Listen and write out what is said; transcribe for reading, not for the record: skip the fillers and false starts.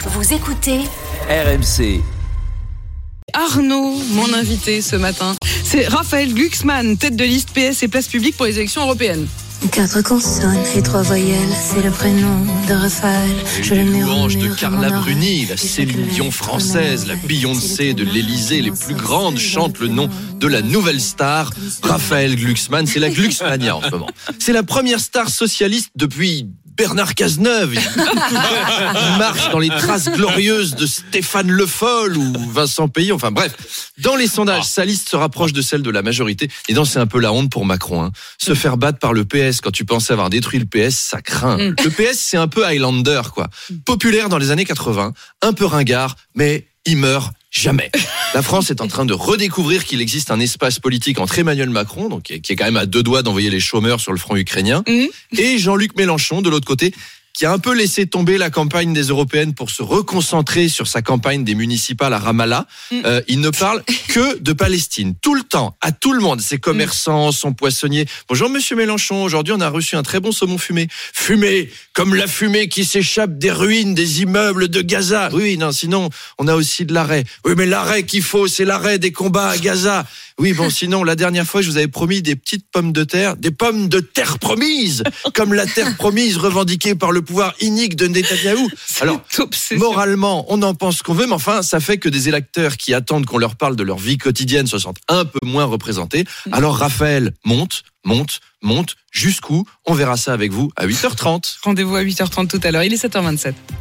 Vous écoutez RMC. Arnaud, mon invité ce matin, c'est Raphaël Glucksmann, tête de liste PS et place publique pour les élections européennes. 4 consonnes et 3 voyelles, c'est le prénom de Raphaël. Les louanges de Carla Bruni, la Céline Dion française, la Beyoncé de l'Élysée, les plus grandes chantent le nom de la nouvelle star, Raphaël Glucksmann. C'est la Glucksmania en ce moment. C'est la première star socialiste depuis Bernard Cazeneuve. Il marche dans les traces glorieuses de Stéphane Le Foll ou Vincent Peillon. Enfin bref, dans les sondages, sa liste se rapproche de celle de la majorité. Et donc c'est un peu la honte pour Macron. Se faire battre par le PS quand tu pensais avoir détruit le PS, ça craint. Le PS, c'est un peu Highlander, quoi. Populaire dans les années 80, un peu ringard, mais il meurt jamais. La France est en train de redécouvrir qu'il existe un espace politique entre Emmanuel Macron, donc qui est quand même à 2 doigts d'envoyer les chômeurs sur le front ukrainien, et Jean-Luc Mélenchon de l'autre côté, qui a un peu laissé tomber la campagne des européennes pour se reconcentrer sur sa campagne des municipales à Ramallah. Il ne parle que de Palestine, tout le temps, à tout le monde, ses commerçants, son poissonnier. Bonjour Monsieur Mélenchon, aujourd'hui on a reçu un très bon saumon fumé. Fumé, comme la fumée qui s'échappe des ruines des immeubles de Gaza. Oui, non, sinon on a aussi de l'arrêt. Oui, mais l'arrêt qu'il faut, c'est l'arrêt des combats à Gaza. Oui, bon, sinon, la dernière fois, je vous avais promis des petites pommes de terre, des pommes de terre promises, comme la terre promise revendiquée par le pouvoir inique de Netanyahou. Alors, moralement, on en pense qu'on veut, mais enfin, ça fait que des électeurs qui attendent qu'on leur parle de leur vie quotidienne se sentent un peu moins représentés. Alors, Raphaël monte, jusqu'où? On verra ça avec vous à 8h30. Rendez-vous à 8h30 tout à l'heure, il est 7h27.